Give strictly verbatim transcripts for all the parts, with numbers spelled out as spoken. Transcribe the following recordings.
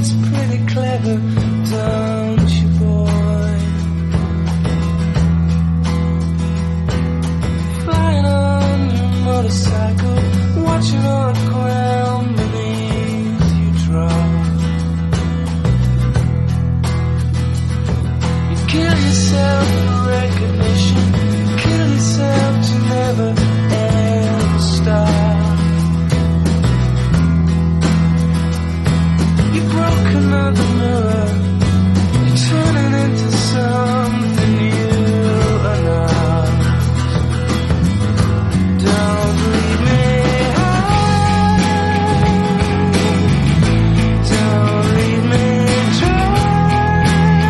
That's pretty clever, don't you, boy? Flying on your motorcycle, watching all the ground beneath you drop. You kill yourself for recognition, you kill yourself to never ever stop. You broke another mirror, you're turning into something you are not. Don't leave me high, don't leave me dry,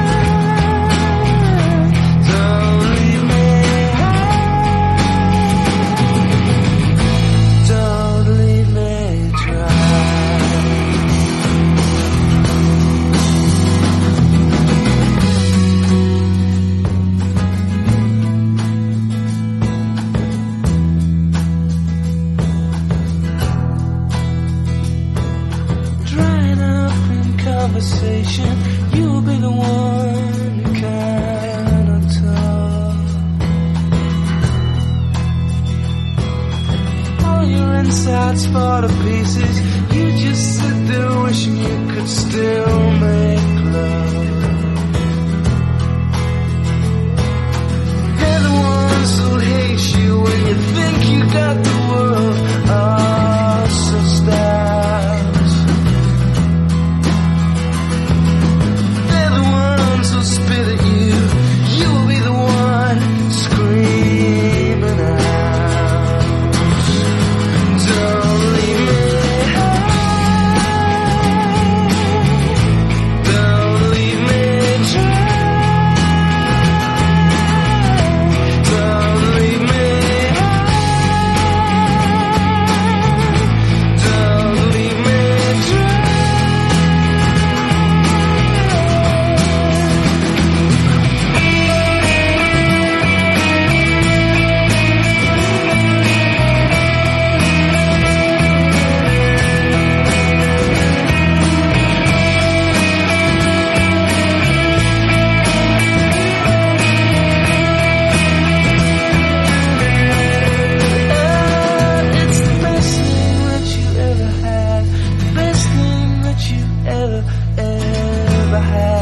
don't leave me high, don't leave me dry. Drying up in conversation, you'll be the one who cannot talk. All your insides fall to pieces, you just sit there wishing you could still make love. They're the ones who hate you when you think you got the world all sussed out. They're the ones who spit at you, you'll be the one screaming out. Don't leave me high, don't leave me dry, don't leave me high, don't leave me dry. It's the best thing that you ever had, the best thing that you ever, ever had.